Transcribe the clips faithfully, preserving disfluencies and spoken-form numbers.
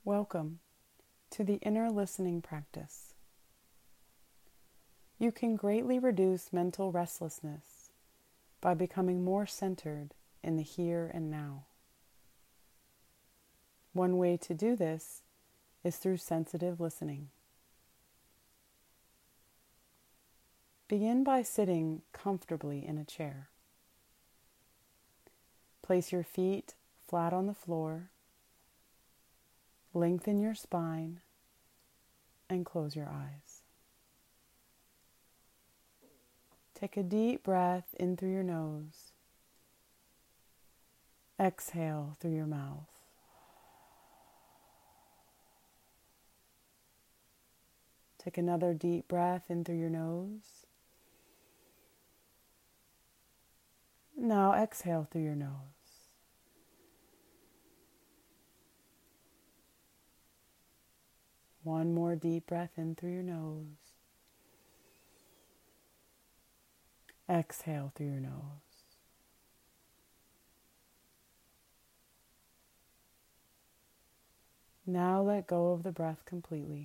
Welcome to the inner listening practice. You can greatly reduce mental restlessness by becoming more centered in the here and now. One way to do this is through sensitive listening. Begin by sitting comfortably in a chair. Place your feet flat on the floor, lengthen your spine, and close your eyes. Take a deep breath in through your nose. Exhale through your mouth. Take another deep breath in through your nose. Now exhale through your nose. One more deep breath in through your nose. Exhale through your nose. Now let go of the breath completely.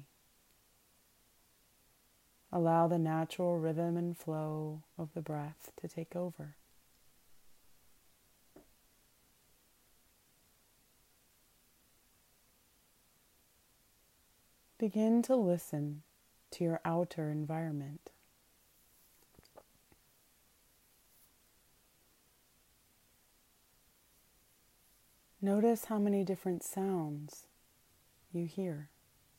Allow the natural rhythm and flow of the breath to take over. Begin to listen to your outer environment. Notice how many different sounds you hear.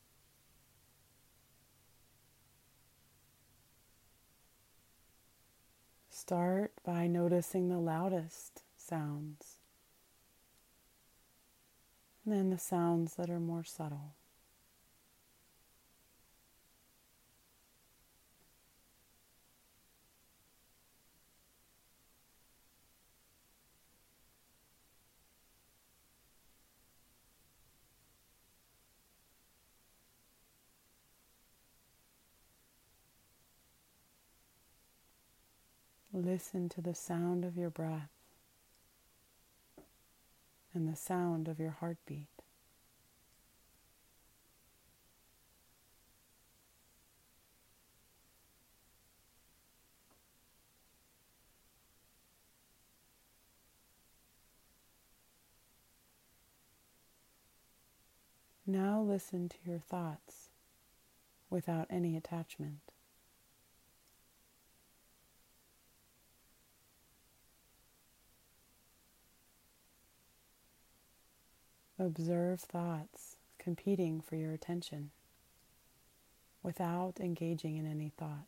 Start by noticing the loudest sounds, and then the sounds that are more subtle. Listen to the sound of your breath and the sound of your heartbeat. Now listen to your thoughts without any attachment. Observe thoughts competing for your attention without engaging in any thought.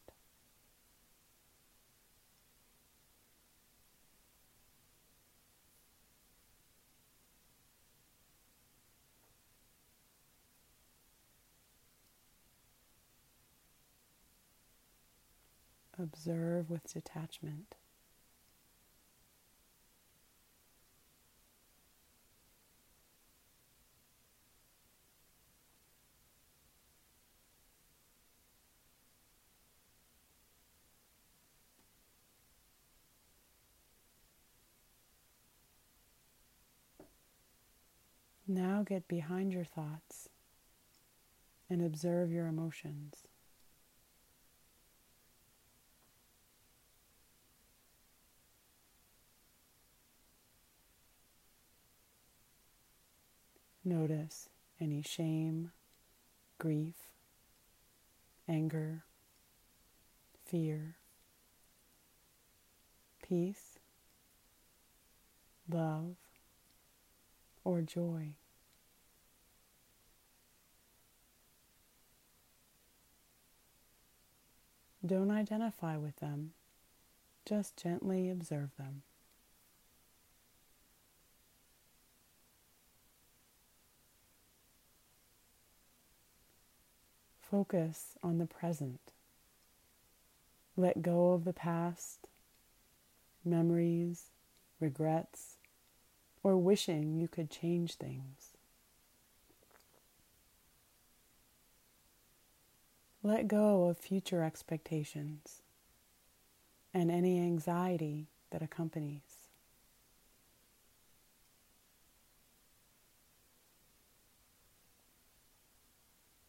Observe with detachment. Now get behind your thoughts and observe your emotions. Notice any shame, grief, anger, fear, peace, love, or joy. Don't identify with them, just gently observe them. Focus on the present. Let go of the past, memories, regrets, or wishing you could change things. Let go of future expectations and any anxiety that accompanies.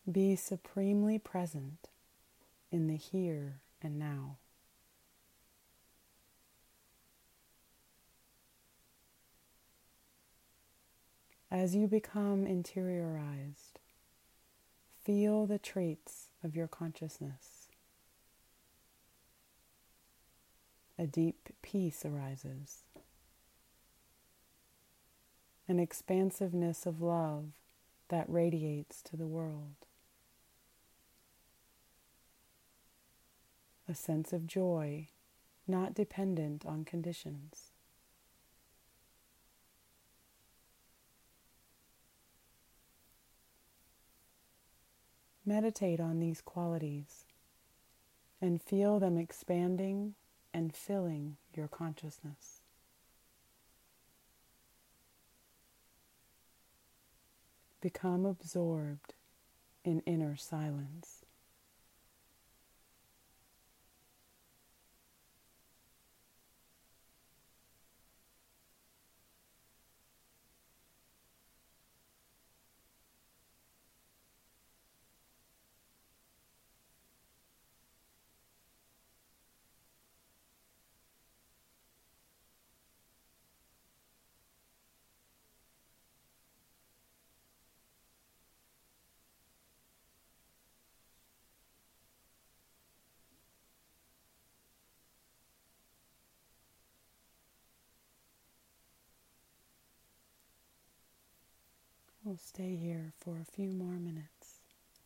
Be supremely present in the here and now. As you become interiorized, feel the traits of your consciousness. A deep peace arises, an expansiveness of love that radiates to the world, a sense of joy not dependent on conditions. Meditate on these qualities and feel them expanding and filling your consciousness. Become absorbed in inner silence. We'll stay here for a few more minutes.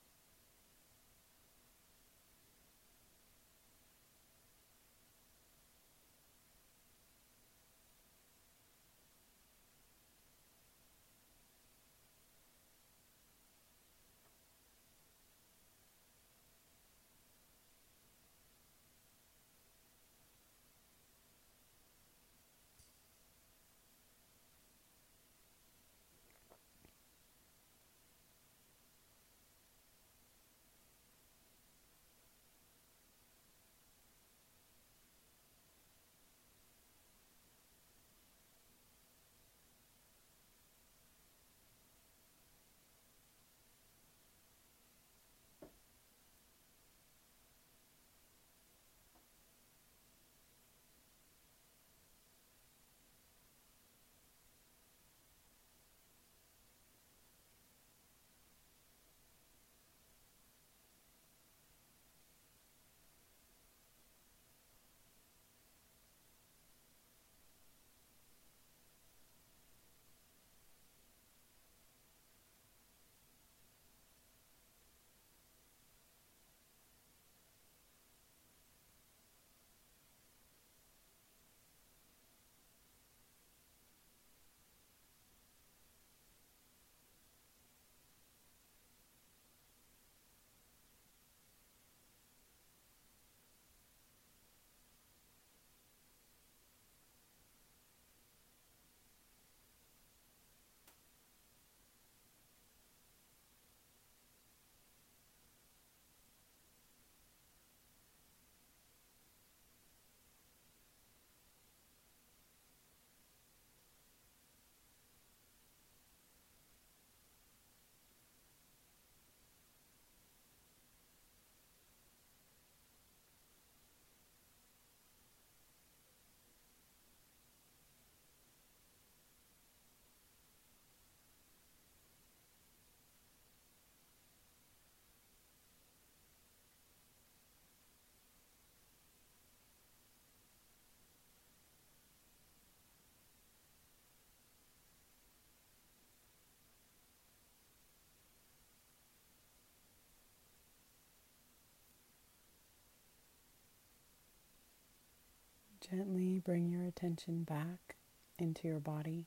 Gently bring your attention back into your body.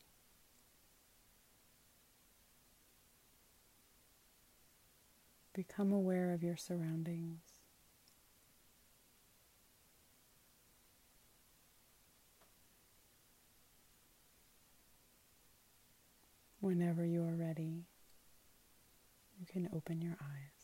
Become aware of your surroundings. Whenever you are ready, you can open your eyes.